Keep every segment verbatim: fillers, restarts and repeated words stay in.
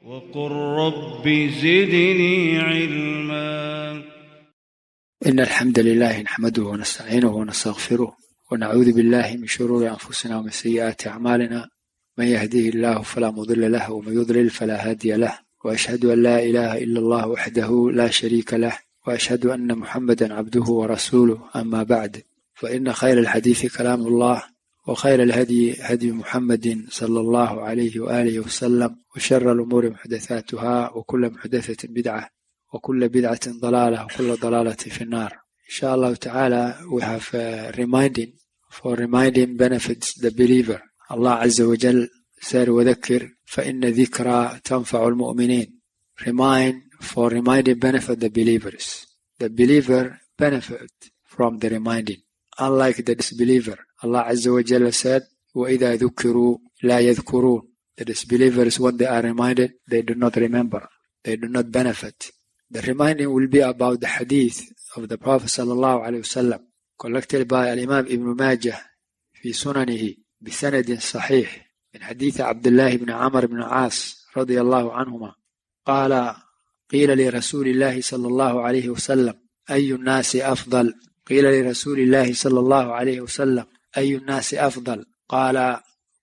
وقل رب زدني علما. إن الحمد لله نحمده ونستعينه ونستغفره ونعوذ بالله من شرور أنفسنا ومن سيئات أعمالنا، من يهديه الله فلا مضل له ومن يضلل فلا هادي له، وأشهد أن لا إله إلا الله وحده لا شريك له، وأشهد أن محمدا عبده ورسوله. أما بعد، فإن خير الحديث كلام الله، وخير الهدي هدي محمد صلى الله عليه وآله وسلم، وشر الأمور محدثاتها، وكل محدثة بدعة، وكل بدعة ضلالة، وكل ضلالة في النار. Inshallah ta'ala, we have uh, reminding for reminding benefits the believer. Allah Azza wa Jal said, وَذَكِّرْ فَإِنَّ ذِكْرَى تَنْفَعُ الْمُؤْمِنِينَ. Remind for reminding benefit the believers. The believer benefit from the reminding. Unlike the disbeliever, Allah Azza wa Jalla said, وَإِذَا ذُكِّرُوا لَا يَذْكُرُونَ. The disbelievers, when they are reminded, they do not remember. They do not benefit. The reminding will be about the hadith of the Prophet sallallahu alayhi wa sallam, collected by Al-Imam Ibn Majah في سننه بسند صحيح من حديث عبد الله بن عمرو بن العاص رضي الله عنهما قال: قيل لرسول الله صلى الله عليه وسلم: أي الناس أفضل؟ قيل لرسول الله صلى الله عليه وسلم: أي الناس أفضل؟ قال: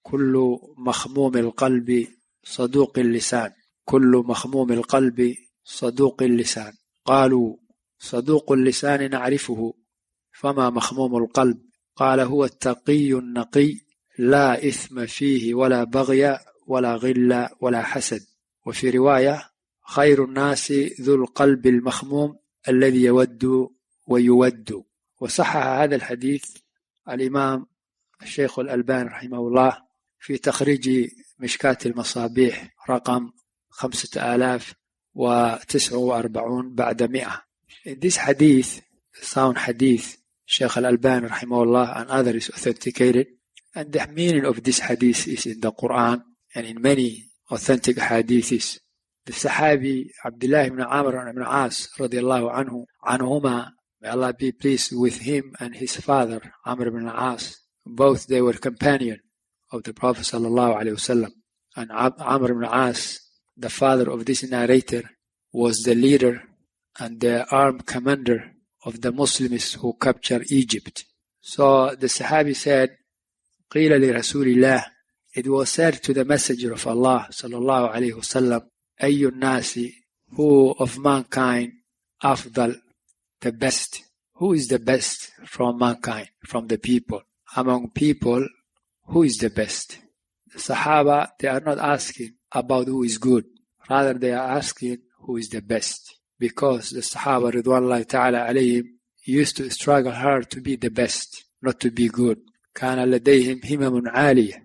كل مخموم القلب صدوق اللسان. كل مخموم القلب صدوق اللسان. قالوا: صدوق اللسان نعرفه، فما مخموم القلب؟ قال: هو التقي النقي، لا إثم فيه ولا بغي ولا غل ولا حسد. وفي رواية: خير الناس ذو القلب المخموم الذي يود ويود. وصحح هذا الحديث الإمام الشيخ الألباني رحمه الله في تخريج مشكاة المصابيح رقم خمسة آلاف وتسعة وأربعون بعد مئة. In this hadith, sound hadith, Shaykh al-Albani rahimahullah and others authenticated, and the meaning of this hadith is in the Quran and in many authentic hadiths. The Sahabi Abdullah ibn Amr ibn As radiyallahu anhu, anhuma, may Allah be pleased with him and his father Amr ibn As, both they were companion of the Prophet sallallahu alaihi wasallam. And Amr ibn As, the father of this narrator, was the leader and the armed commander of the Muslims who captured Egypt. So the Sahabi said, قِيلَ لِرَسُولِ اللَّهِ, it was said to the Messenger of Allah sallallahu alayhi wasallam, أَيُّ النَّاسِ, who of mankind, أفضل, the best. Who is the best from mankind, from the people? Among people, who is the best? The Sahaba, they are not asking about who is good. Rather, they are asking who is the best. Because the Sahaba, Ridwanullahi ta'ala alayhim, used to struggle hard to be the best, not to be good. كان لديهم همم عالية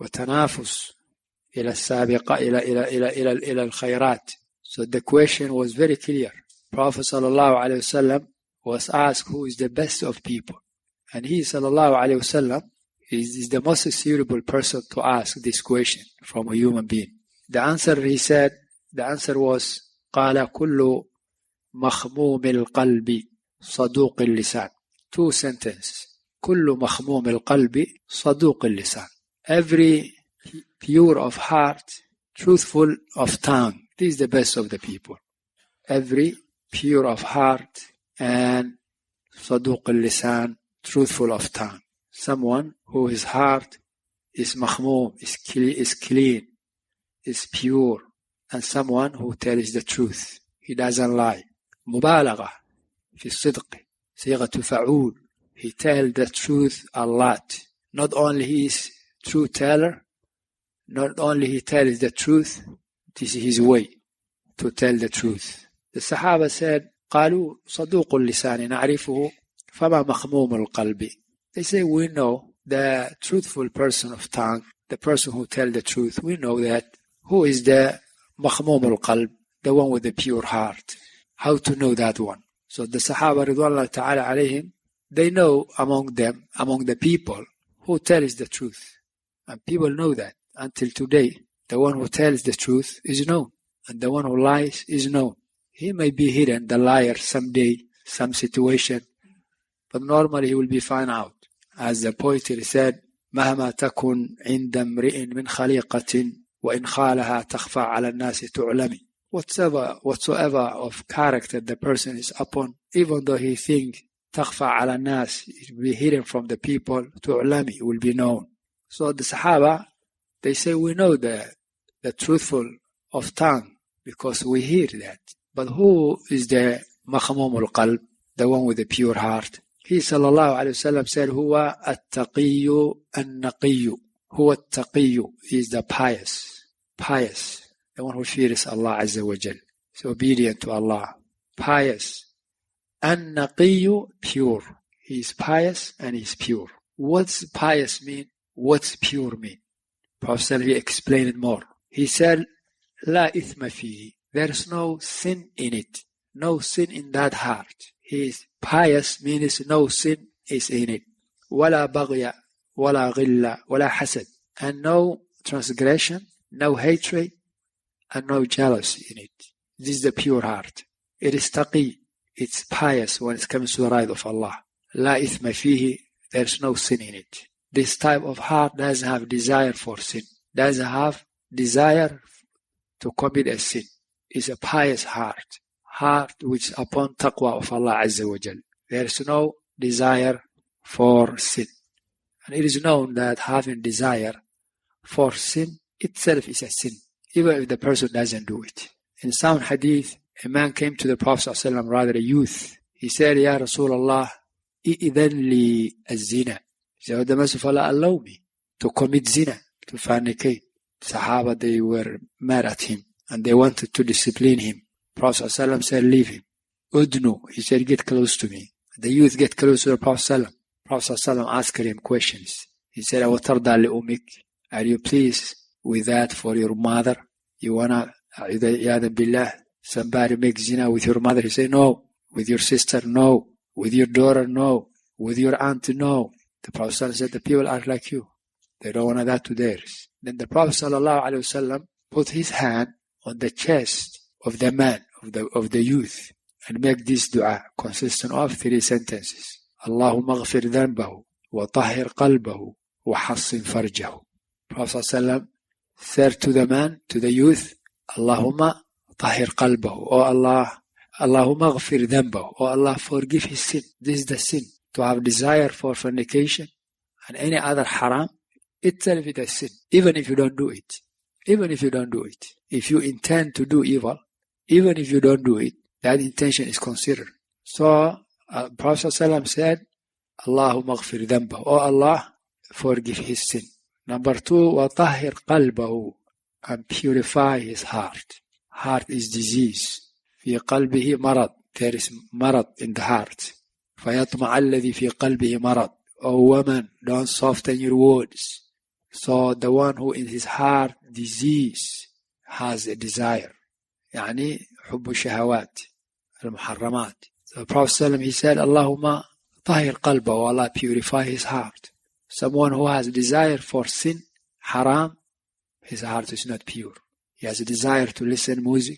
وتنافس إلى السابقة إلى إلى إلى إلى إلى الخيرات. So the question was very clear. Prophet sallallahu alayhi wasallam was asked who is the best of people, and he sallallahu alayhi wasallam is, is the most suitable person to ask this question from a human being. The answer, he said, the answer was قال كل مخموم القلب صدوق اللسان. Two sentences. كل مخموم القلب صدوق اللسان. Every pure of heart, truthful of tongue. This is the best of the people. Every pure of heart and صدوق اللسان, truthful of tongue. Someone who his heart is مخموم, is clean, is clean, is pure, and someone who tells the truth. He doesn't lie. مبالغة في الصدق, صيغة فعول. He tells the truth a lot. Not only he is true teller, not only he tells the truth, this is his way to tell the truth. The Sahaba said, قالوا صدوق اللسان نعرفه فما مخموم القلب. They say, we know the truthful person of tongue, the person who tells the truth. We know that. Who is the مخموم القلب, the one with the pure heart? How to know that one? So the Sahaba Ridwanullah ta'ala alayhim, they know among them, among the people, who tells the truth. And people know that. Until today, the one who tells the truth is known. And the one who lies is known. He may be hidden, the liar, someday, some situation. But normally he will be found out. As the poetry said, مهما تكن عند امرئ من خليقة وَإِنْ خَالَهَا تَخْفَى عَلَى النَّاسِ تُعْلَمِ. Whatsoever, whatsoever of character the person is upon, even though he think تَخْفَى عَلى النَّاسِ, it will be hidden from the people, تُعْلَمِ, it will be known. So the Sahaba, they say, we know the, the truthful of tongue because we hear that. But who is the مخموم القلب, the one with the pure heart? He sallallahu alayhi wa sallam said, هو التقي النقي. هو التقي, he is the pious, pious, the one who fears Allah Azza wa Jal, is obedient to Allah, pious. النقي, pure, he is pious and he is pure. What's pious mean? What's pure mean? Prophet he explained it more. He said, لا إثم فيه, there is no sin in it, no sin in that heart. He is pious means no sin is in it. ولا بغي ولا غل ولا حسد, and no transgression, no hatred, and no jealousy in it. This is the pure heart. It is taqi, it's pious when it comes to the right of Allah. لا إثم فيه, there is no sin in it. This type of heart doesn't have desire for sin, doesn't have desire to commit a sin. It's a pious heart, heart which is upon taqwa of Allah Azza wa Jal. There is no desire for sin. And it is known that having desire for sin itself is a sin, even if the person doesn't do it. In some hadith, a man came to the Prophet ﷺ, rather a youth. He said, Ya Rasulullah, إِذَنْ لِي الزِّنَا. He said, the Messenger allow me to commit zina, to fornicate. Sahaba, they were mad at him and they wanted to discipline him. Prophet ﷺ said, leave him. Udnu, he said, get close to me. The youth get close to the Prophet ﷺ. Prophet ﷺ asked him questions. He said, أَوَتَرْضَى لِأُمِّكِ, are you pleased with that for your mother? You wanna, يَادَ بِاللَّهِ, somebody make zina with your mother? He said, no. With your sister, no. With your daughter, no. With your aunt, no. The Prophet ﷺ said, the people are like you. They don't want that to theirs. Then the Prophet ﷺ put his hand on the chest of the man, of the, of the youth, and make this dua consisting of three sentences. Allahumma ghafir dhanbahu, wa tahhir qalbahu, wa hassin farjahu. Prophet ﷺ said to the man, to the youth, Allahumma tahhir qalbahu, O Allah, Allahumma ghafir dhanbahu, O Allah, forgive his sin. This is the sin. To have desire for fornication and any other haram, itself is a sin, even if you don't do it. Even if you don't do it. If you intend to do evil, even if you don't do it, that intention is considered. So, uh, Prophet ﷺ said, Allahumma ghafir dhanbahu, O Allah, forgive his sin. Number two, wa tahhir qalbahu, and purify his heart. Heart is disease. Fi qalbihi marad, there is marad in the heart. فَيَطْمَعَ الَّذِي فِي قَلْبِهِ مَرَضٍ. O woman, don't soften your words. So the one who in his heart disease has a desire. يعني حب الشهوات المحرمات. So the Prophet ﷺ, he said, Allahumma tahir qalbahu, Allah purify his heart. Someone who has a desire for sin, haram, his heart is not pure. He has a desire to listen music,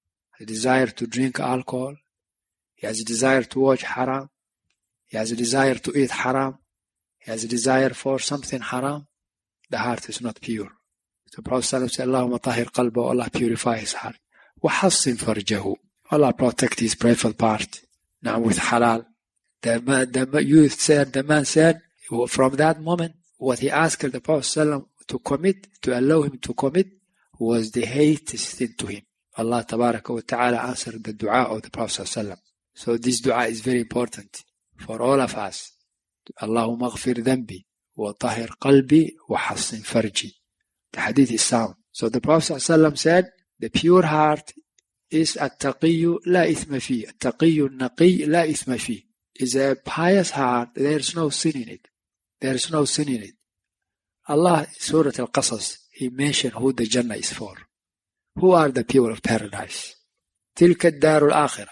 a desire to drink alcohol, he has a desire to watch haram, he has a desire to eat haram, he has a desire for something haram, the heart is not pure. So Prophet ﷺ said, Allahumma tahir qalbahu, Allah purify his heart. وَحَصِّنْ فَرْجَهُ, Allah protect his private part. Now with halal. The, man, the youth said, the man said, from that moment, what he asked the Prophet ﷺ to commit, to allow him to commit, was the hatest thing to him. Allah Tabaraka wa Ta'ala answered the dua of the Prophet ﷺ. So this dua is very important for all of us. Allahumma ghafir dhanbi, wa tahir qalbi, wa hassin farji. The hadith is sound. So the Prophet ﷺ said, the pure heart is at-taqiyyu la ithma fi. At-taqiyyu naqi la ithma fi. Is a pious heart. There is no sin in it. There is no sin in it. Allah, Surah Al-Qasas, He mentioned who the Jannah is for. Who are the people of paradise? تلك الدار الآخرة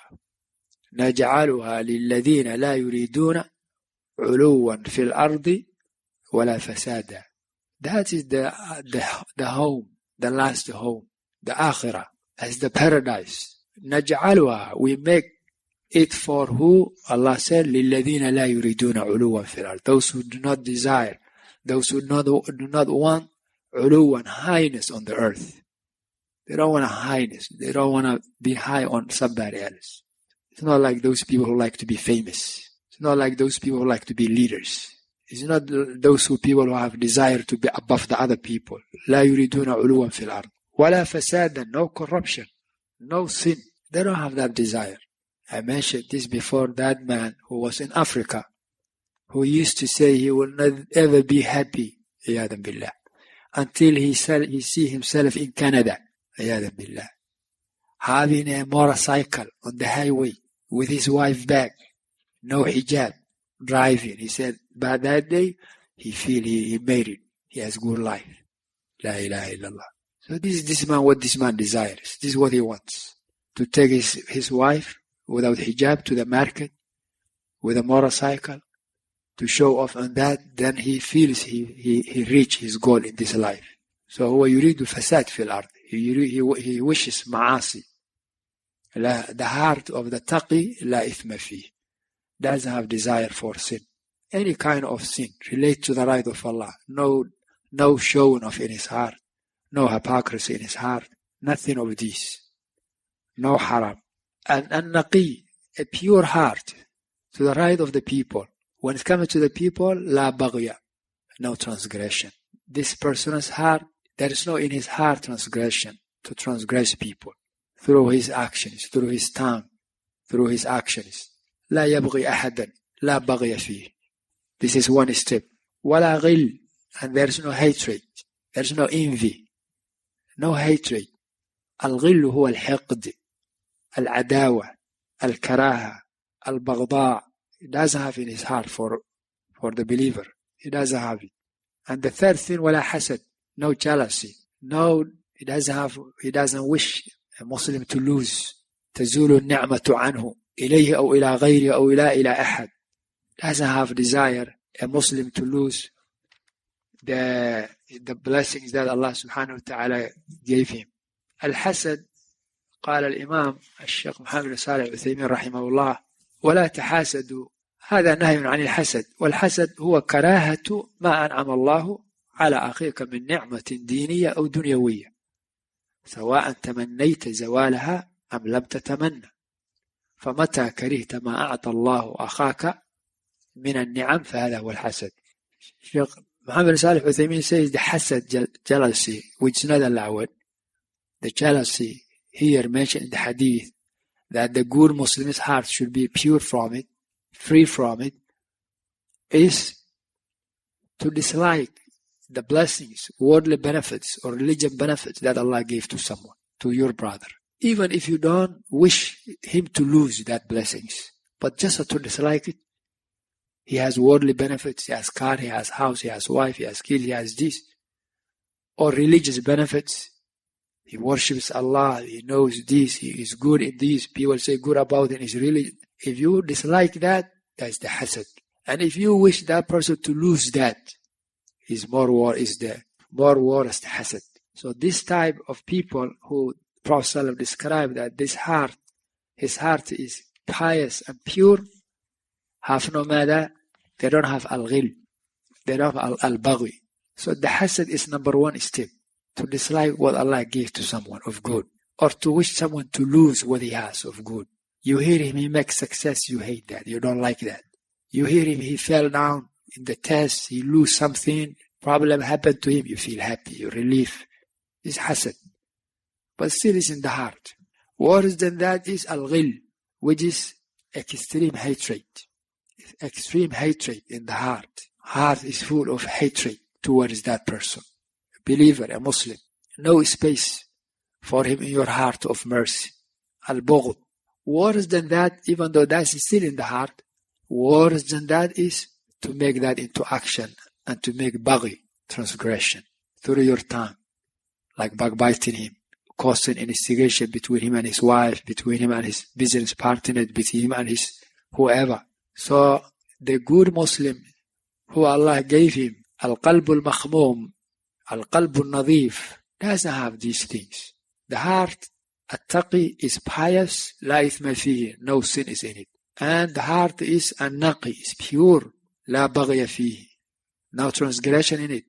نجعلها للذين لا يريدون علوا في الأرض ولا فسادا. That is the, the, the home, the last home, the Akhirah, as the paradise. نجعلها, we make it for who? Allah said, للذين لا يريدون علوا في الأرض. Those who do not desire, those who not, do not want ulu and highness on the earth. They don't want a highness. They don't want to be high on somebody else. It's not like those people who like to be famous. It's not like those people who like to be leaders. It's not those who people who have desire to be above the other people. لا يريدون علوا في الأرض ولا فسادا. No corruption, no sin. They don't have that desire. I mentioned this before. That man who was in Africa, who used to say he will not ever be happy, عياذا بالله, until he, sell, he see himself in Canada, عياذا بالله, having a motorcycle on the highway with his wife back, no hijab, driving. He said by that day he feel he, he made it. He has good life. La ilaha illallah. So this is this man what this man desires. This is what he wants. To take his, his wife without hijab to the market with a motorcycle to show off on that. Then he feels he, he, he reached his goal in this life. So هو يريد فساد في الأرض. He, he, he wishes معاصي. The heart of the taqi لا إثم فيه. Doesn't have desire for sin. Any kind of sin relate to the right of Allah. No, no showing off in his heart. No hypocrisy in his heart. Nothing of this. No haram. And an-naqi, a pure heart to the right of the people. When it comes to the people, la baghya, no transgression. This person's heart, there is no in his heart transgression, to transgress people through his actions, through his tongue, through his actions. لا يبغي أحدا لا بغي فيه. This is one step. ولا غل, and there is no hatred. There is no envy. No hatred. الغل هو الحقد, العداوة, الكراهة, البغضاء. He doesn't have in his heart for, for the believer. He doesn't have it. And the third thing, ولا حسد, no jealousy. No, he doesn't have, he doesn't wish a Muslim to lose. تزول النعمة عنه إليه أو إلى غيره أو إلى إلى أحد. Doesn't have desire a Muslim to lose the the blessings that Allah subhanahu wa ta'ala gave him. الحسد, قال الإمام الشيخ محمد صالح العثيمين رحمه الله: ولا تحاسدوا. هذا نهي عن الحسد. والحسد هو كراهة ما أنعم الله على أخيك من نعمة دينية أو دنيوية، سواء تمنيت زوالها أم لم تتمنى. فمتى كرهت ما أعطى الله أخاك من النعم فهذا هو الحسد. Sheikh Muhammad Salih Uthaymin says the hasad, jealousy, which is not allowed. The jealousy here mentioned in the hadith, that the good Muslim's heart should be pure from it, free from it, is to dislike the blessings, worldly benefits or religious benefits that Allah gave to someone, to your brother. Even if you don't wish him to lose that blessings, but just to dislike it. He has worldly benefits, he has car, he has house, he has wife, he has kids, he has this. Or religious benefits. He worships Allah, he knows this, he is good in this, people say good about him, is really, if you dislike that, that's the hasad. And if you wish that person to lose that, is more war is the more worse the hasad. So this type of people who Prophet ﷺ described that this heart, his heart is pious and pure, have no matter, they don't have al-ghil, they don't have al-baghi. So the hasad is number one step, to dislike what Allah gave to someone of good, or to wish someone to lose what he has of good. You hear him, he makes success, you hate that, you don't like that. You hear him, he fell down in the test, he lose something, problem happened to him, you feel happy, you relief. It's hasad. But still is in the heart. Worse than that is al-ghil, which is extreme hatred. Extreme hatred in the heart. Heart is full of hatred towards that person. A believer, a Muslim. No space for him in your heart of mercy. Al-bughd. Worse than that, even though that's still in the heart, worse than that is to make that into action and to make baghi, transgression, through your tongue, like backbiting him, causing instigation between him and his wife, between him and his business partner, between him and his whoever. So the good Muslim who Allah gave him, al-qalb al-makhmum, al-qalb al-nadif, doesn't have these things. The heart, at-taqi, is pious, la ithma fihi, no sin is in it. And the heart is an-naqi, is pure, la baghya fihi, no transgression in it.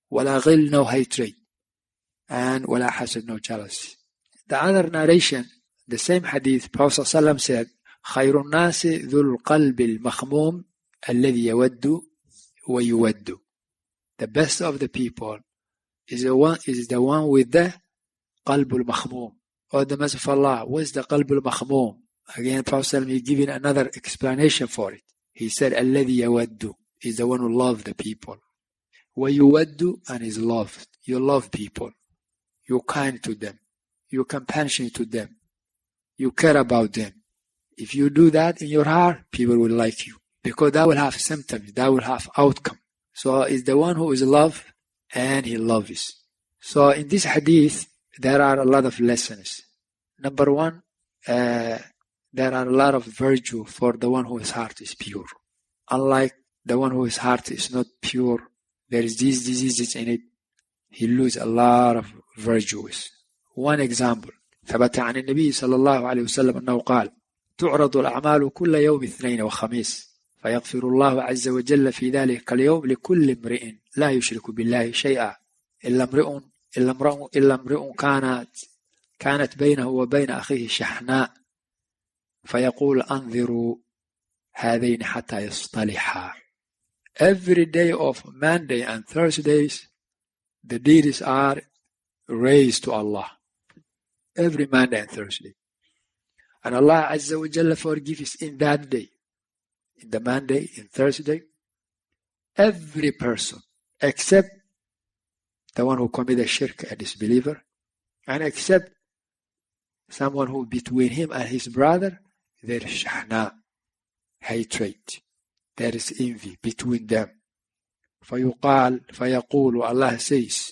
ولا غل, no hatred, and ولا حسد, no jealousy. The other narration, the same hadith, Prophet ﷺ said, خير الناس ذو القلب المخموم الذي يود ويود. The best of the people is the one, is the one with the قلب المخموم. Or the Messenger of Allah, what is the قلب المخموم? Again, Prophet ﷺ is giving another explanation for it. He said, الذي يود is the one who loves the people. ويود, and is loved. You love people. You're kind to them. You're compassionate to them. You care about them. If you do that in your heart, people will like you. Because that will have symptoms. That will have outcome. So it's the one who is loved and he loves. So in this hadith, there are a lot of lessons. Number one, uh, there are a lot of virtue for the one whose heart is pure. Unlike the one whose heart is not pure, there is these diseases in it. He loses a lot of virtues. One example, ثبت عن النبي صلى الله عليه وسلم أنه قال تعرض الأعمال كل يوم اثنين وخميس فيغفر الله عز وجل في ذلك اليوم لكل امرئ لا يشرك بالله شيئا إلا امرئ إلا امرئ إلا امرئ كانت كانت بينه وبين أخيه شحناء فيقول أنظروا هذين حتى يصطلحا. Every day of Monday and Thursdays, the deeds are raised to Allah. Every Monday and Thursday. And Allah Azza wa Jalla forgives in that day. In the Monday, in Thursday, every person except the one who committed shirk and disbeliever, and except someone who between him and his brother, there is shahna, hatred. There is envy between them. فيقال فيقول, Allah says,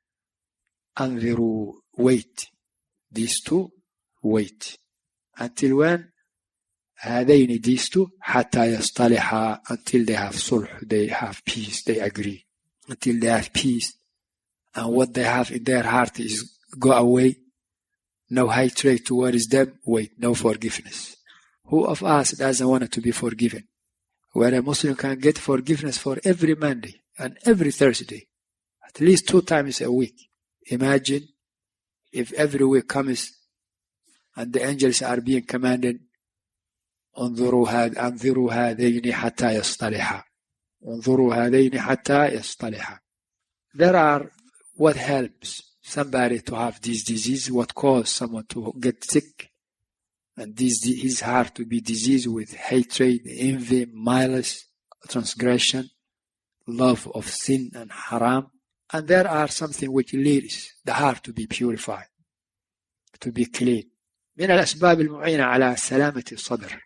أنظروا, wait. These two, wait. Until when? هذين, these two, حتى يصطلحا, until they have sulh, they have peace, they agree. Until they have peace. And what they have in their heart is go away. No hatred towards them. Wait, no forgiveness. Who of us doesn't want to be forgiven? Where a Muslim can get forgiveness for every Monday and every Thursday, at least two times a week. Imagine if every week comes and the angels are being commanded, انظروا هذ انظروا هذين حتى يصطلحا انظروا هذين حتى يصطلحا. There are what helps somebody to have this disease, what causes someone to get sick, and this his heart to be diseased with hatred, envy, malice, transgression, love of sin and haram. And there are something which leads the heart to be purified, to be clean. من الأسباب المعينة على سلامة الصدر.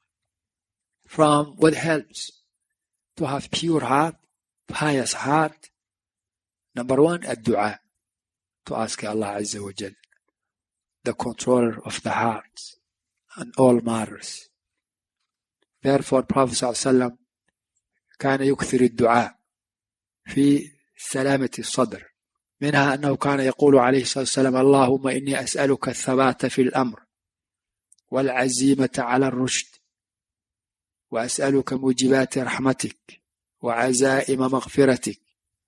From what helps to have pure heart, pious heart. Number one, الدعاء. To ask Allah Azza wa Jal, the controller of the hearts and all matters. Therefore, Prophet صلى الله عليه وسلم كان يكثر الدعاء في سلامة الصدر. منها أنه كان يقول عليه الصلاة والسلام اللهم إني أسألك الثبات في الأمر والعزيمة على الرشد وأسألك موجبات رحمتك وعزائم مغفرتك.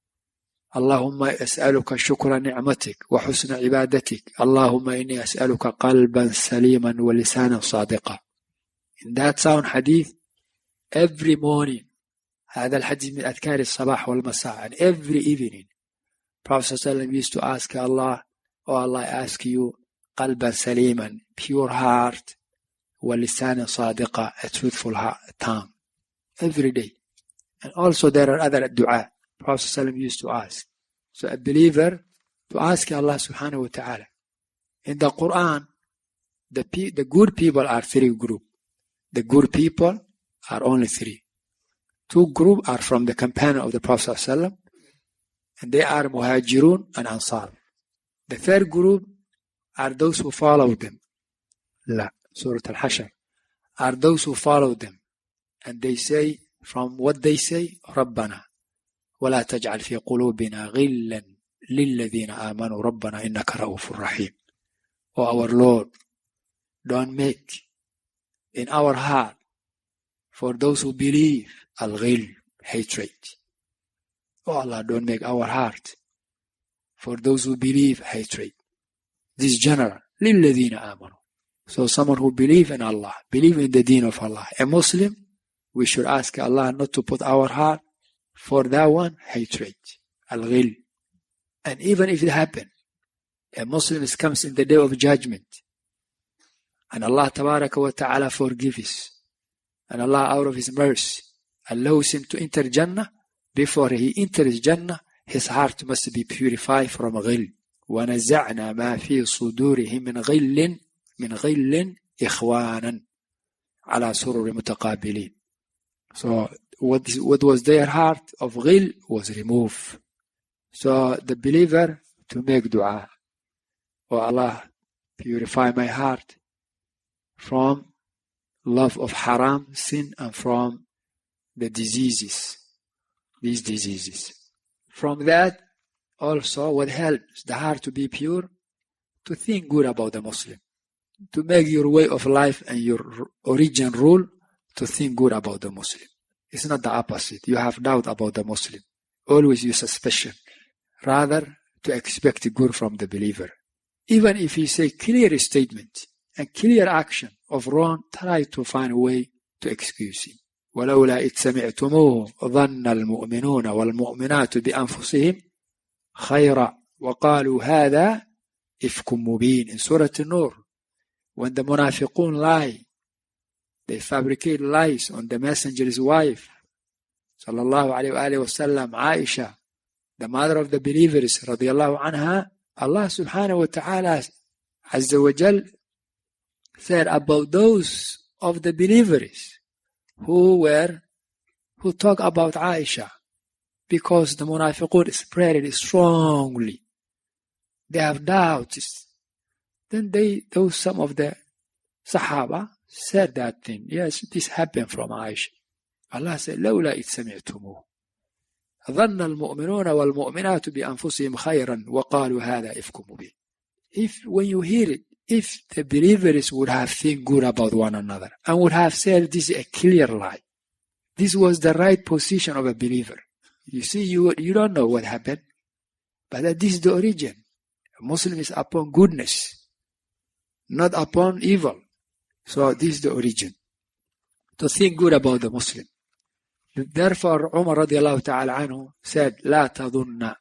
اللهم أسألك شكر نعمتك وحسن عبادتك. اللهم إني أسألك قلبا سليما ولسانا صادقا. In that sound hadith, every morning, هذا الحديث من أذكار الصباح والمساء, and every evening, Prophet ﷺ used to ask Allah, oh Allah, I ask you, قلبا سليما, pure heart, ولسانا صادقا, a truthful heart, tongue, every day. And also there are other dua Prophet ﷺ used to ask. So a believer to ask Allah subhanahu wa ta'ala. In the Quran, the, pe- the good people are three groups. The good people are only three. Two groups are from the companion of the Prophet ﷺ, and they are Muhajirun and Ansar. The third group are those who follow them. La, Surah Al-Hashr. Are those who follow them. And they say, from what they say, رَبَّنَا وَلَا تَجْعَلْ فِي قُلُوبِنَا غِلًّا لِلَّذِينَ آمَنُوا رَبَّنَا إِنَّكَ رَءُوفٌ رَحِيمٌ. O our Lord, don't make in our heart for those who believe al-ghil, hatred. Oh Allah, don't make our heart for those who believe hatred. This is general. لِلَّذِينَ آمَنُوا. So someone who believe in Allah, believe in the deen of Allah, a Muslim, we should ask Allah not to put our heart for that one hatred, al-ghil. And even if it happen, a Muslim comes in the day of judgment, and Allah tabaraka wa ta'ala forgives, and Allah out of His mercy allows him to enter Jannah. Before he enters Jannah, his heart must be purified from ghil. وَنَزَعْنَا مَا فِي صُدُورِهِمْ مِنْ غِلٍّ مِنْ غِلٍّ إِخْوَانًا عَلَى سُرُرِ مُتَقَابِلِينَ. So what, is, what was their heart of ghil was removed. So the believer to make dua, oh Allah, purify my heart from love of haram, sin, and from the diseases, these diseases. From that, also what helps the heart to be pure, to think good about the Muslim, to make your way of life and your origin rule, to think good about the Muslim. It's not the opposite. You have doubt about the Muslim. Always your suspicion. Rather, to expect good from the believer. Even if he say clear statement and clear action of wrong, try to find a way to excuse him. ولولا إذ سمعتموه ظن المؤمنون والمؤمنات بأنفسهم خيرا وقالوا هذا إفك مبين. In Surah An-Nur, when the munafiqun lie, they fabricate lies on the messenger's wife, sallallahu alayhi wa alayhi wa sallam, Aisha, the mother of the believers, radiyallahu anha. Allah subhanahu wa ta'ala azza wa jal said about those of the believers who were, who talk about Aisha, because the munafiqun spread it strongly. They have doubts. Then they, those some of the Sahaba said that thing. Yes, this happened from Aisha. Allah said, لولا إذ سمعتموه ظن المؤمنون والمؤمنات بأنفسهم خيرا وقالوا هذا إفك مبين. If when you hear it, if the believers would have think good about one another and would have said this is a clear lie, this was the right position of a believer. You see, you you don't know what happened, but that this is the origin. A Muslim is upon goodness, not upon evil. So this is the origin. To think good about the Muslim. Therefore, Umar radiallahu ta'ala anhu said, لا تظن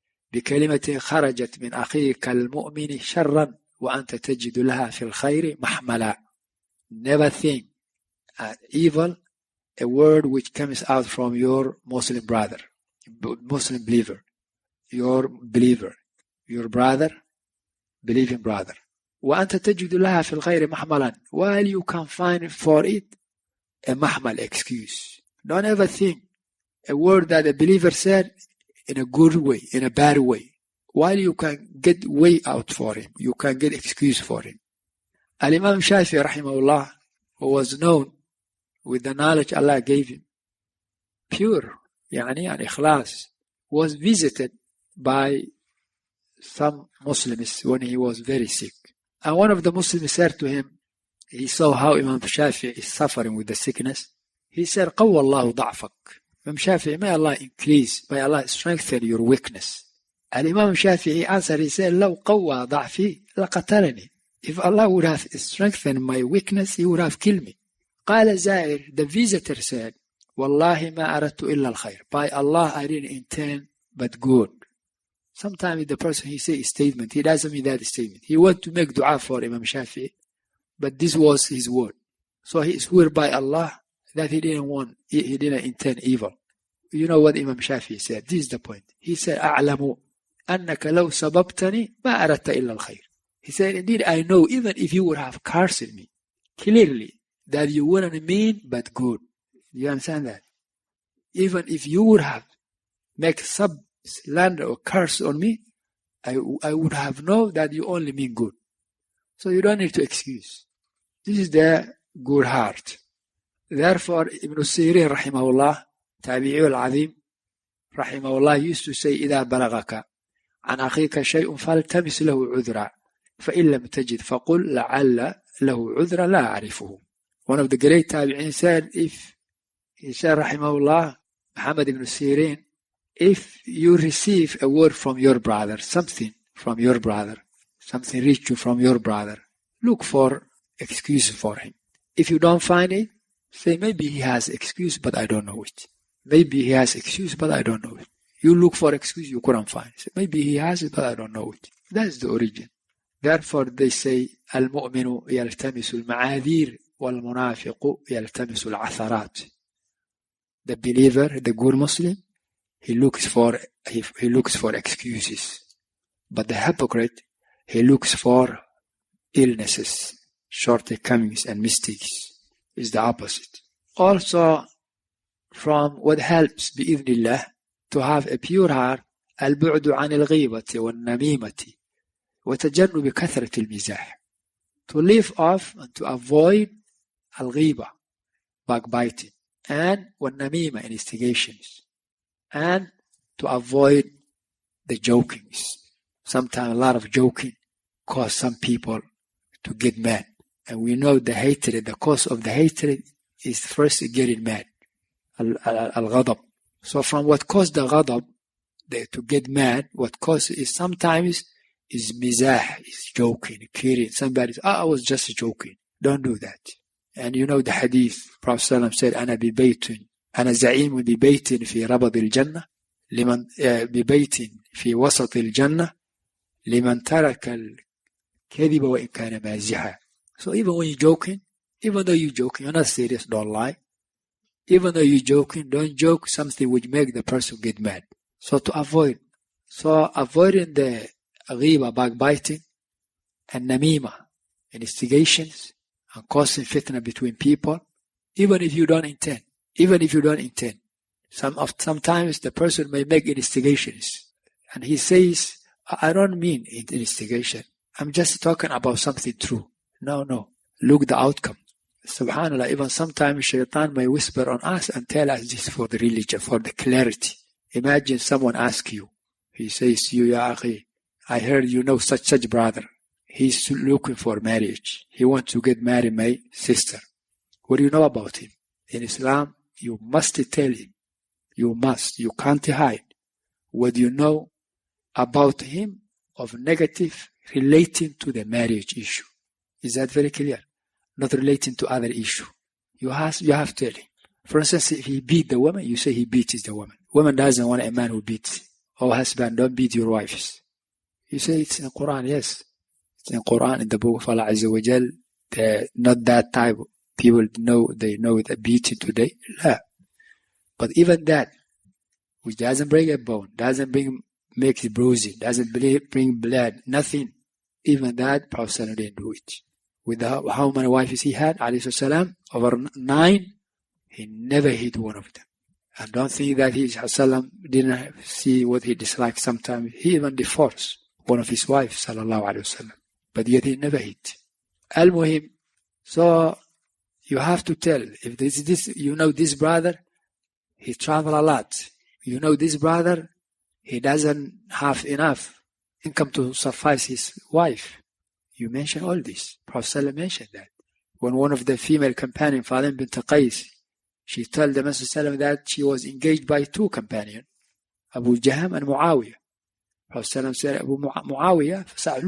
بكلمة خرجت من أخيك المؤمن شرا وأنت تجد لها في الخير محملا. Never think uh, evil, a word which comes out from your Muslim brother, Muslim believer, your believer, your brother, believing brother. وأنت تجد لها في الخير محملا, while you can find for it a mahmal excuse. Don't ever think a word that a believer said in a good way, in a bad way, while you can get way out for him, you can get excuse for him. Al-Imam Shafi'i rahimahullah, who was known with the knowledge Allah gave him, pure, yani and ikhlas, was visited by some Muslims when he was very sick. And one of the Muslims said to him, he saw how Imam Shafi'i is suffering with the sickness. He said, قَوَّ اللَّهُ ضَعْفَكَ. Imam Shafi'i, may Allah increase, may Allah strengthen your weakness. And Imam Shafi'i answered, he said, لَوْ قَوَّ ضَعْفِي لَقَتَلَنِي. If Allah would have strengthened my weakness, He would have killed me. قال زائر, the visitor said, وَاللَّهِ مَا أَرَدْتُ إِلَّا الْخَيْرِ. By Allah, I didn't intend but good. Sometimes the person, he say a statement, he doesn't mean that statement. He want to make dua for Imam Shafi'i, but this was his word. So he swore by Allah that he didn't want, he, he didn't intend evil. You know what Imam Shafi'i said? This is the point. He said, أَعْلَمُ أَنَّكَ لَوْ سَبَبْتَنِي مَا أَرَدْتَ إِلَّا الْخَيْرِ. He said, indeed, I know, even if you would have cursed me, clearly, that you wouldn't mean but good. You understand that? Even if you would have make sub slander or curse on me, I, I would have known that you only mean good. So you don't need to excuse. This is the good heart. Therefore, Ibn Sirin rahimahullah, tabi'i al-azim, rahimahullah, used to say, إِذَا بَلَغَكَ عَنْ أَخِيكَ شَيْءٌ فَلْتَمِسْ لَهُ عُذْرًا فَإِنْ لَمْ تَجِدْ فَقُلْ لَعَلَّ لَهُ عُذْرًا لَا أَعْرِفُهُ. One of the great tabi'in said, if he said, rahimahullah, Muhammad ibn Sirin, if you receive a word from your brother, something from your brother, something reached you from your brother, look for excuses for him. If you don't find it, say maybe he has excuse, but I don't know it. Maybe he has excuse, but I don't know it. You look for excuse you couldn't find. Say, maybe he has it, but I don't know it. That's the origin. Therefore, they say, المؤمن يلتمس المعاذير والمنافق يلتمس العثرات. The believer, the good Muslim, he looks for he, he looks for excuses. But the hypocrite, he looks for illnesses, shortcomings, and mistakes. Is the opposite. Also, from what helps بإذن الله to have a pure heart, البعد عن الغيبة والنميمة وتجنب كثرة المزاح. To live off and to avoid الغيبة, backbiting, and والنميمة, instigations, and to avoid the jokings. Sometimes a lot of joking cause some people to get mad. And we know the hatred, the cause of the hatred is first getting mad. Al-ghadab. So from what caused the ghadab, the, to get mad, what causes is sometimes is mizah, is joking, kidding. Somebody says, oh, I was just joking. Don't do that. And you know the hadith, Prophet ﷺ said, أنا ببيت أنا زعيم ببيت في ربض الجنة لمن ببيت في وسط الجنة لمن ترك الكذب وإن كان مازحا. So even when you're joking, even though you're joking, you're not serious, don't lie. Even though you're joking, don't joke something which make the person get mad. So to avoid. So avoiding the ghiba, backbiting, and namima, instigations, and causing fitna between people, even if you don't intend. Even if you don't intend. Some of Sometimes the person may make instigations. And he says, I don't mean instigation. I'm just talking about something true. No, no. Look the outcome. Subhanallah, even sometimes shaitan may whisper on us and tell us this for the religion, for the clarity. Imagine someone asks you. He says to you, Ya akhi, I heard you know such such brother. He's looking for marriage. He wants to get married my sister. What do you know about him? In Islam, you must tell him. You must. You can't hide what you know about him of negative relating to the marriage issue. Is that very clear? Not relating to other issue. You have, you have to tell him. For instance, if he beat the woman, you say he beats the woman. Woman doesn't want a man who beats. Oh, husband, don't beat your wives. You say it's in the Quran, yes. It's in the Quran, in the book of Allah Azza wa Jal. Not that type. People know, they know the beating today. No. But even that, which doesn't bring a bone, doesn't bring, make it bruising, doesn't bring blood, nothing. Even that, Prophet didn't do it. With the, how many wives he had, alayhi salam, over nine, he never hit one of them. And don't think that he salam, didn't see what he disliked sometimes. He even divorced one of his wives, sallallahu alayhi wasallam. But yet he never hit. Al-Muhim. So you have to tell, if this, this, you know this brother, he travel a lot. You know this brother, he doesn't have enough income to suffice his wife. You mention all this. Prophet mentioned that. When one of the female companions, Fatima bint Qais, she told the Messenger that she was engaged by two companions, Abu Jahm and Muawiyah. Prophet said, Abu Muawiyah,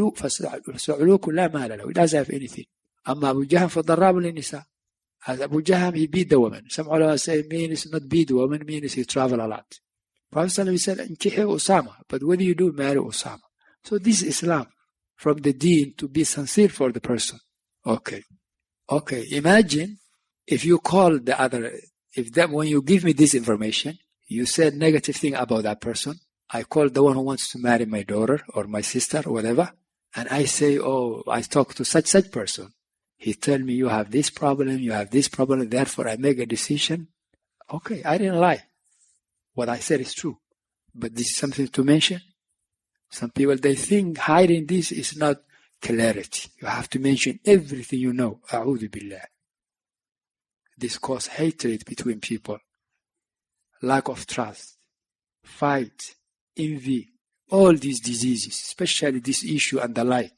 فَسَأْلُوكُ لَا مَالَ لَهُ. He doesn't have anything. Amma Abu Jahm فَضَرَّابُ لِلنِّسَاءِ. As Abu Jahm, he beat the woman. Some ulama say, means not beat the woman, means he travel a lot. Prophet said, Inkihi Usama. But what do you do? Marry Usama. So this is Islam. From the deen to be sincere for the person. Okay. Okay. Imagine if you call the other, if that when you give me this information, you said negative thing about that person. I call the one who wants to marry my daughter or my sister or whatever. And I say, oh, I talk to such, such person. He tell me you have this problem, you have this problem. Therefore I make a decision. Okay. I didn't lie. What I said is true. But this is something to mention. Some people, they think hiding this is not clarity. You have to mention everything you know. A'udhu billah. This causes hatred between people. Lack of trust. Fight. Envy. All these diseases. Especially this issue and the like.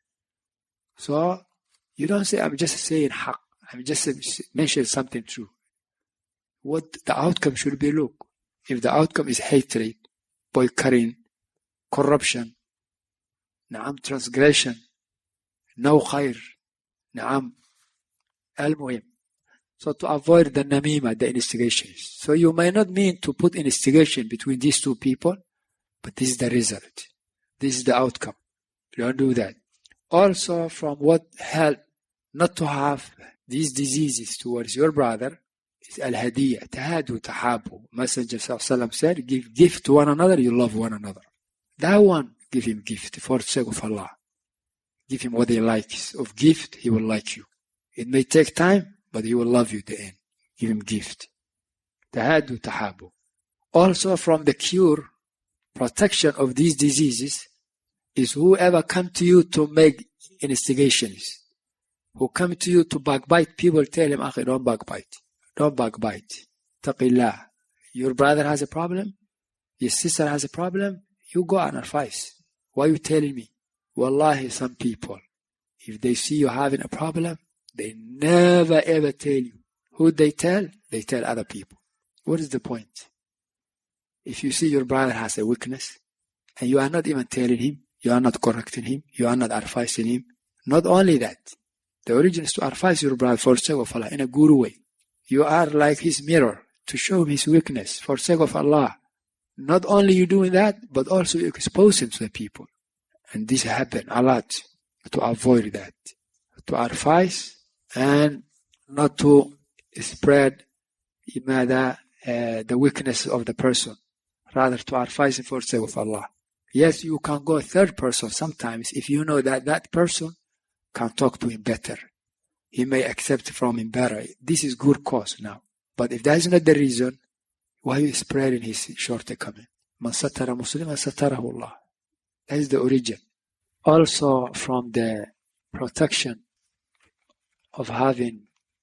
So, you don't say, I'm just saying haq. I'm just mentioning something true. What the outcome should be, look. If the outcome is hatred, boycotting, corruption, نعم transgression, no khair, نعم المهم. So to avoid the namima, the instigations. So you may not mean to put instigation between these two people, but this is the result. This is the outcome. Don't do that. Also, from what help not to have these diseases towards your brother is al-hadiyah, tahadu, tahabu. Messenger sallallahu said, give gift to one another, you love one another. That one, give him gift for the sake of Allah. Give him what he likes. Of gift, he will like you. It may take time, but he will love you at the end. Give him gift. Tahadu, tahabu. Also, from the cure, protection of these diseases is whoever come to you to make instigations, who come to you to backbite people, tell him, Akhi, don't backbite. Don't backbite. Taqillah. Your brother has a problem, your sister has a problem, you go and advise. Why are you telling me? Wallahi, some people, if they see you having a problem, they never ever tell you. Who they tell? They tell other people. What is the point? If you see your brother has a weakness, and you are not even telling him, you are not correcting him, you are not advising him, not only that, the origin is to advise your brother for the sake of Allah in a good way. You are like his mirror to show him his weakness for the sake of Allah. Not only you doing that, but also you expose him to the people. And this happens a lot. To avoid that, to advise and not to spread uh, the weakness of the person, rather to advise him for the sake of Allah. Yes, you can go a third person sometimes if you know that that person can talk to him better. He may accept from him better. This is good cause now. But if that is not the reason, why are you spreading his shortcoming? Man satara musliman satarahu Allah. That is the origin. Also from the protection of having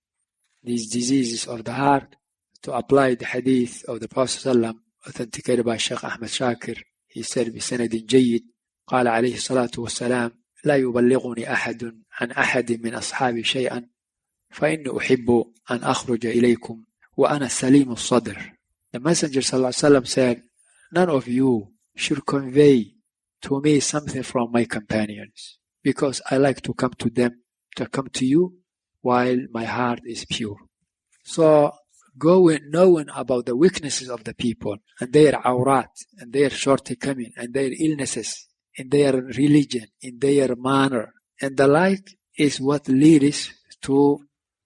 these diseases of the heart, to apply the hadith of the Prophet ﷺ, authenticated by Sheikh Ahmed Shakir. He said, بسند جيد, قال عليه الصلاة والسلام, لا يبلغني أحد عن أحد من أصحابي شيئا فإني أحب أن أخرج إليكم وأنا سليم الصدر. The Messenger ﷺ said, none of you should convey to me something from my companions, because I like to come to them, to come to you while my heart is pure. So going, knowing about the weaknesses of the people and their awrat and their shortcoming and their illnesses in their religion, in their manner and the like, is what leads to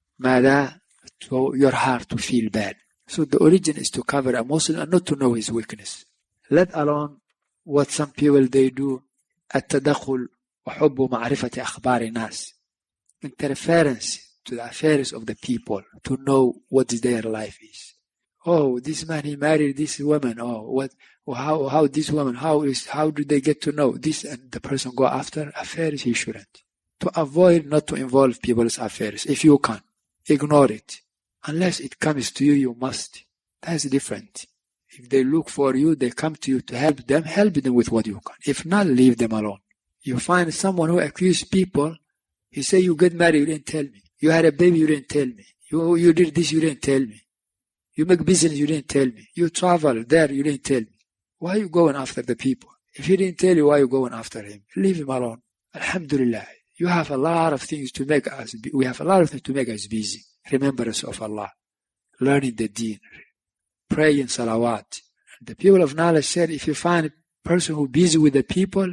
mada, to your heart to feel bad. So the origin is to cover a Muslim and not to know his weakness. Let alone what some people they do, التدخل وحب معرفة أخبار الناس, interference to the affairs of the people, to know what their life is. Oh, this man, he married this woman. Oh, what? How? How this woman? How is? How do they get to know this? And the person go after affairs he shouldn't. To avoid not to involve people's affairs, if you can, ignore it. Unless it comes to you, you must. That's different. If they look for you, they come to you to help them. Help them with what you can. If not, leave them alone. You find someone who accuses people. He say, you get married, you didn't tell me. You had a baby, you didn't tell me. You you did this, you didn't tell me. You make business, you didn't tell me. You travel there, you didn't tell me. Why are you going after the people? If he didn't tell you, why are you going after him? Leave him alone. Alhamdulillah. You have a lot of things to make us, we have a lot of things to make us busy. Remembrance of Allah. Learning the deen. Praying salawat. The people of knowledge said, if you find a person who is busy with the people,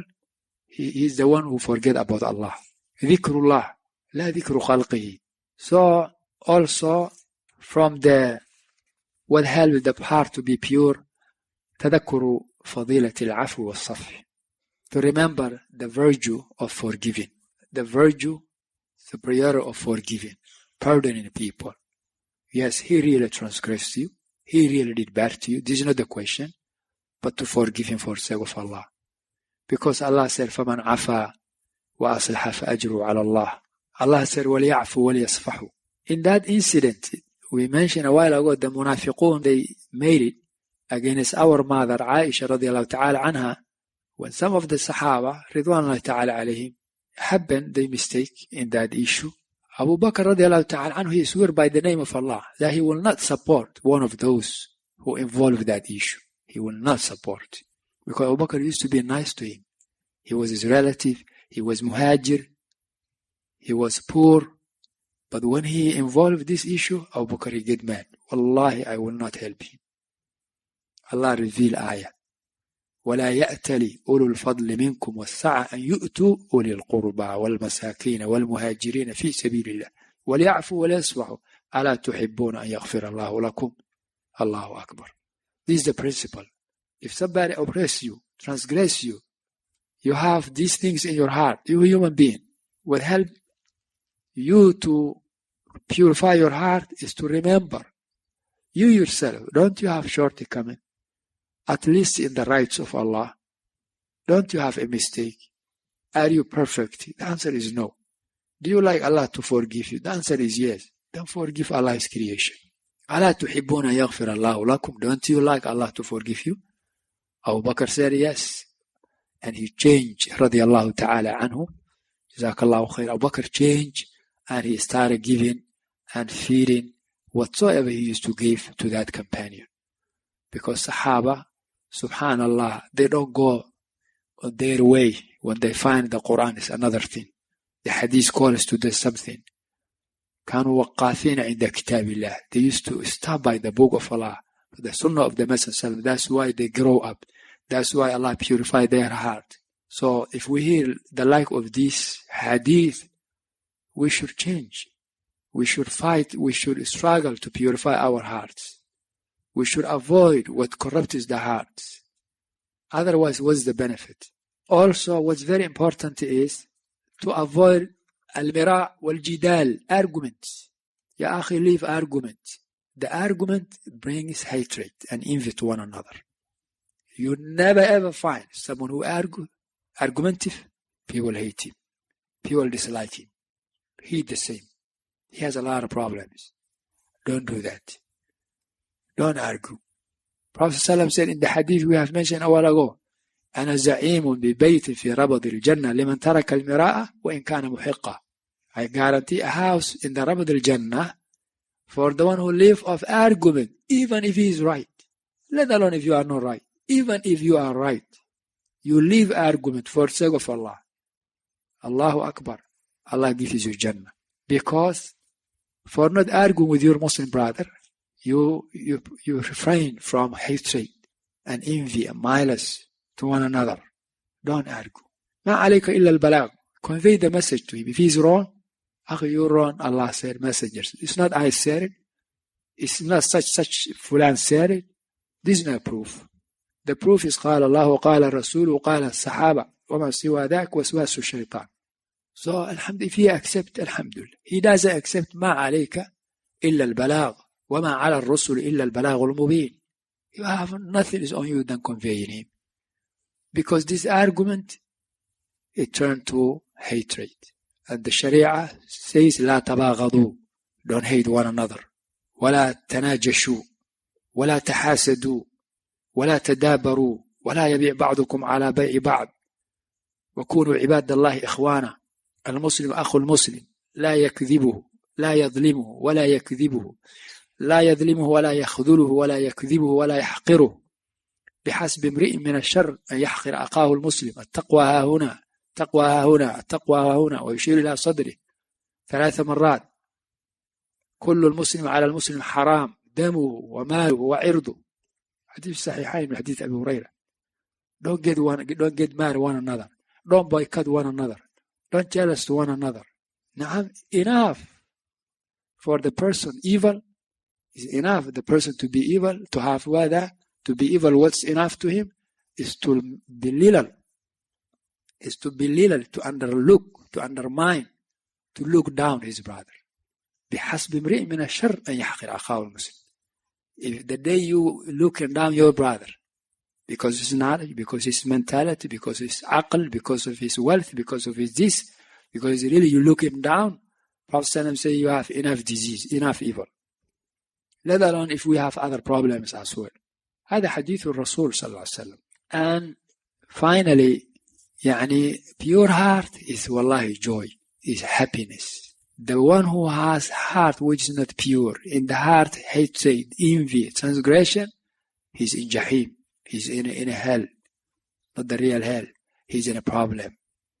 he is the one who forget about Allah. Dhikrullah. La dhikru khalqihi. So, also, from the, what helps the heart to be pure, تذكر فضيلة العفو والصفح. To remember the virtue of forgiving. The virtue, the prayer of forgiving. Pardoning people. Yes, he really transgressed you. He really did bad to you. This is not the question. But to forgive him for the sake of Allah. Because Allah said, فَمَنْ عَفَى وَأَصْلَحَ فَأَجْرُوا عَلَى اللَّهِ. Allah said, وَلْيَعْفُوا وَلْيَصْفَحُوا. In that incident, we mentioned a while ago, the munafiqun, they made it against our mother, Aisha radiallahu ta'ala anha, when some of the Sahaba, Ridwanullahi ta'ala alayhim, happened, they mistake in that issue. Abu Bakr radiallahu ta'ala anhu, he swore by the name of Allah that he will not support one of those who involved that issue. He will not support. Because Abu Bakr used to be nice to him. He was his relative. He was muhajir. He was poor. But when he involved this issue, Abu Bakr, he get mad. Wallahi, I will not help him. Allah reveal ayah. ولا يأتلي أولو الفضل منكم والسعة أن يؤتوا أولي القربى والمساكين والمهاجرين في سبيل الله وليعفوا وليصفحوا ألا تحبون أن يغفر الله لكم الله أكبر. This is the principle. If somebody oppress you, transgress you, you have these things in your heart, you a human being, what help you to purify your heart is to remember you yourself, don't you have shortcoming? At least in the rights of Allah. Don't you have a mistake? Are you perfect? The answer is no. Do you like Allah to forgive you? The answer is yes. Don't forgive Allah's creation. أَلَا تُحِبُّونَ يَغْفِرَ اللَّهُ لَكُمْ. Don't you like Allah to forgive you? Abu Bakr said yes. And he changed, radiyallahu ta'ala anhu. Jazakallahu khair. Abu Bakr changed and he started giving and feeding whatsoever he used to give to that companion. Because Sahaba, subhanallah, they don't go on their way when they find the Quran is another thing. The hadith calls to do something. كانوا وقافين عند كتاب الله. They used to stop by the book of Allah, the sunnah of the Messenger. That's why they grow up. That's why Allah purified their heart. So if we hear the like of this hadith, we should change. We should fight. We should struggle to purify our hearts. We should avoid what corrupts the hearts. Otherwise, what's the benefit? Also, what's very important is to avoid al-mira' wal-jidal, arguments. Ya akhi, leave argument. The argument brings hatred and envy to one another. You never ever find someone who argue, argumentative, people hate him. People dislike him. He the same. He has a lot of problems. Don't do that. Don't argue. Prophet ﷺ said in the hadith we have mentioned a while ago, أنا زعيم ببيت في ربض الجنة لمن ترك المراء وإن كان محقا. I guarantee a house in the ربض الجنة for the one who live of argument, even if he is right. Let alone if you are not right. Even if you are right, you leave argument for the sake of Allah. Allahu Akbar. Allah gives you Jannah. Because for not arguing with your Muslim brother, you you you refrain from hatred and envy and malice to one another. Don't argue. ما عليك إلا البلاغ. Convey the message to him. If he is wrong, akhi, you're wrong. Allah said messengers. It's not I said it. It's not such such fulan said it. This is not proof. The proof is قال الله قال الرسول وقال الصحابة وما سوى ذاك وسواس الشيطان. So alhamdulillah, if he accept, alhamdulillah. He doesn't accept ما عليك إلا البلاغ وما على الرسل إلا البلاغ المبين. You have nothing is on you than conveying him. Because this argument, it turned to hatred. And the Sharia says لا تباغضوا. Don't hate one another. ولا تناجشوا. ولا تحاسدوا. ولا تدابروا. ولا يبيع بعضكم على بيع بعض. وكونوا عباد الله إخوانا. المسلم أخو المسلم لا يكذبه لا يظلمه ولا يكذبه لا يظلمه ولا يخذله ولا يكذبه ولا يحقره بحسب امرئ من الشر أن يحقر أخاه المسلم. التقوى ها هنا التقوى ها هنا التقوى ها هنا ويشير إلى صدره ثلاث مرات. كل المسلم على المسلم حرام دمه وماله وعرضه. حديث صحيحين من حديث أبي هريرة. Don't get one, don't get mad at one another. Don't boycott one another. Don't jealous to one another. Now, enough for the person evil is enough. The person to be evil, to have wada, to be evil, what's enough to him is to belittle, is to belittle, to underlook, to undermine, to look down his brother. بحسب امرئ من الشر أن يحقر أخاه المسلم. If the day you looking down your brother, because his knowledge, because his mentality, because his aql, because of his wealth, because of his this, because really you look him down, Prophet ﷺ says you have enough disease, enough evil. Let alone if we have other problems as well. هذا حديث الرسول صلى الله عليه وسلم. And finally, يعني pure heart is wallahi joy, is happiness. The one who has heart which is not pure, in the heart hatred, envy, transgression, He's in Jahim. He's in, in a hell. Not the real hell. He's in a problem.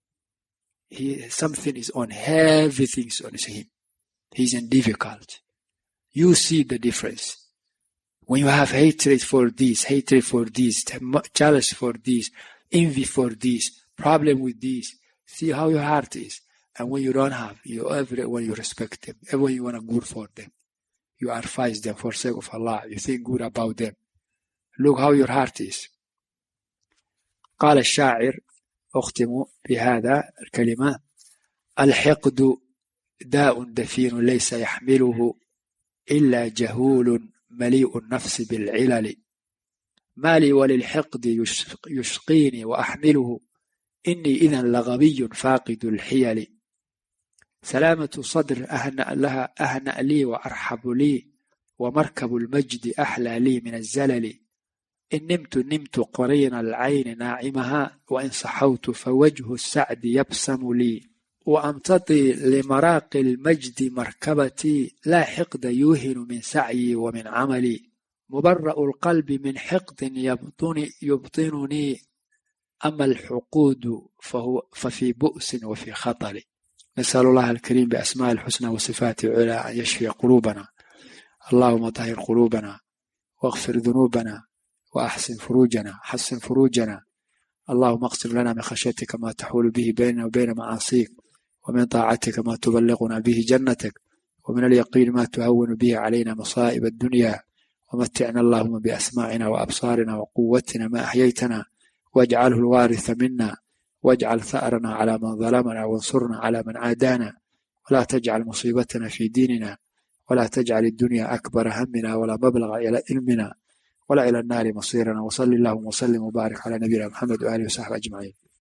He, something is on. Everything is on him. He's in difficult. You see the difference. When you have hatred for this, hatred for this, jealous for this, envy for this, problem with this, see how your heart is. And when you don't have, you everyone you respect them, everyone you want good for them. You advise them for sake of Allah. You think good about them. Look how your heart is. قال الشاعر أختم بهذا الكلمة الحقد داء دفين ليس يحمله إلا جهول مليء النفس بالعلل ما لي وللحقد يشقيني وأحمله إني إذا لغبي فاقد الحيل سلامة صدر أهنأ لها أهنأ لي وأرحب لي ومركب المجد أحلى لي من الزلل إن نمت نمت قرين العين ناعمها وإن صحوت فوجه السعد يبسم لي وأمتطي لمراقي المجد مركبتي لا حقد يوهن من سعيي ومن عملي مبرأ القلب من حقد يبطني يبطنني أما الحقود فهو ففي بؤس وفي خطر نسأل الله الكريم بأسماء الحسنى وصفاته العلى أن يشفي قلوبنا اللهم طهر قلوبنا واغفر ذنوبنا وأحسن فروجنا حسن فروجنا اللهم اقسم لنا من خشيتك ما تحول به بيننا وبين معاصيك ومن طاعتك ما تبلغنا به جنتك ومن اليقين ما تهون به علينا مصائب الدنيا ومتعنا اللهم بأسماعنا وأبصارنا وقوتنا ما أحييتنا واجعله الوارث منا واجعل ثأرنا على من ظلمنا وانصرنا على من عادانا ولا تجعل مصيبتنا في ديننا ولا تجعل الدنيا أكبر همنا ولا مبلغ إلى علمنا ولا إلى النار مصيرنا وصل اللهم وسلم وبارك على نبينا محمد وآله وصحبه أجمعين